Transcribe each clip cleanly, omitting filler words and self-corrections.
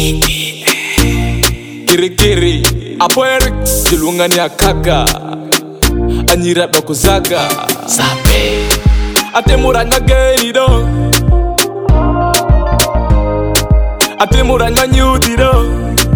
Kiri Apoerix Julungani akaga Anyira dokuzaga Sabe Atemuranga gerido Atemuranga nyudiro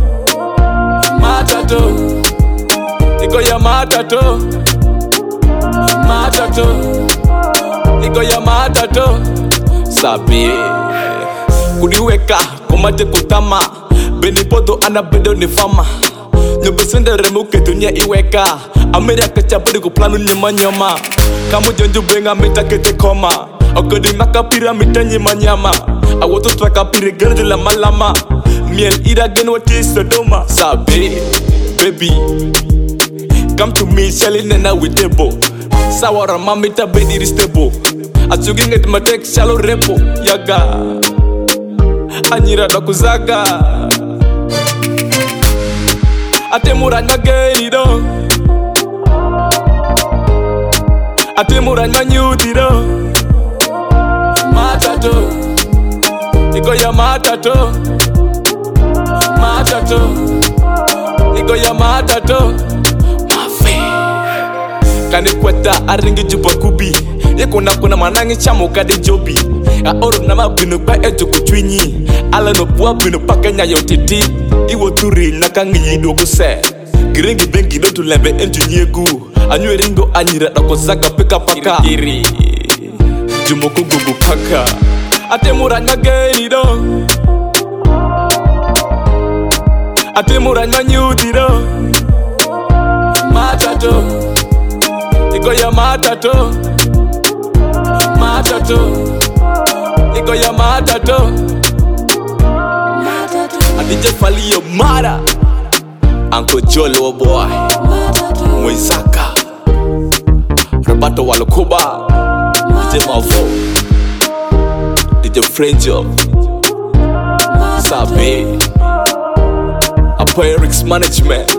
Matato Iko ya matato Matato Iko ya matato Sabe Kudiweka kumate kutama Benipoto anabedo ni fama Nyobesende remuke dunia iweka Amira kachapuri kuplanu nyuma nyoma Kamu jonju benga mita kete koma Okodi makapira mita nyima nyama Awoto trakapiri gerdi lama lama Miel ira genwati sodoma Sabe, baby Come to me, shelly nena with tebo Sawara mamita bedi ristebo Atsugi nget matek shalo repo Yaga Anyira dokuzaga Atemuranga gerido Atemuranga nyudiro Matato Iko ya matato Matato Iko ya matato Mafe Kani kweta aringi juba kubi Yeko nakuna manangi chamo kade jobi A oro nama binu kwa eto kutwinyi Ala no bua binu paka nya yotiti Iwo turi nakangi yido kuse Giringi bengi do tulembe entu nyegu Anyu eringo anyira dako zaga pika paka Kiri Jumoko gugu paka Atemuranga gerido Atemuranga nyudiro Matato Iko ya matato Matato Iko ya matato Adije fali yo mara Uncle Jolo boy Mwizaka Roberto Walokuba DJ Mavo DJ Frenjo Sabe Apoerix Management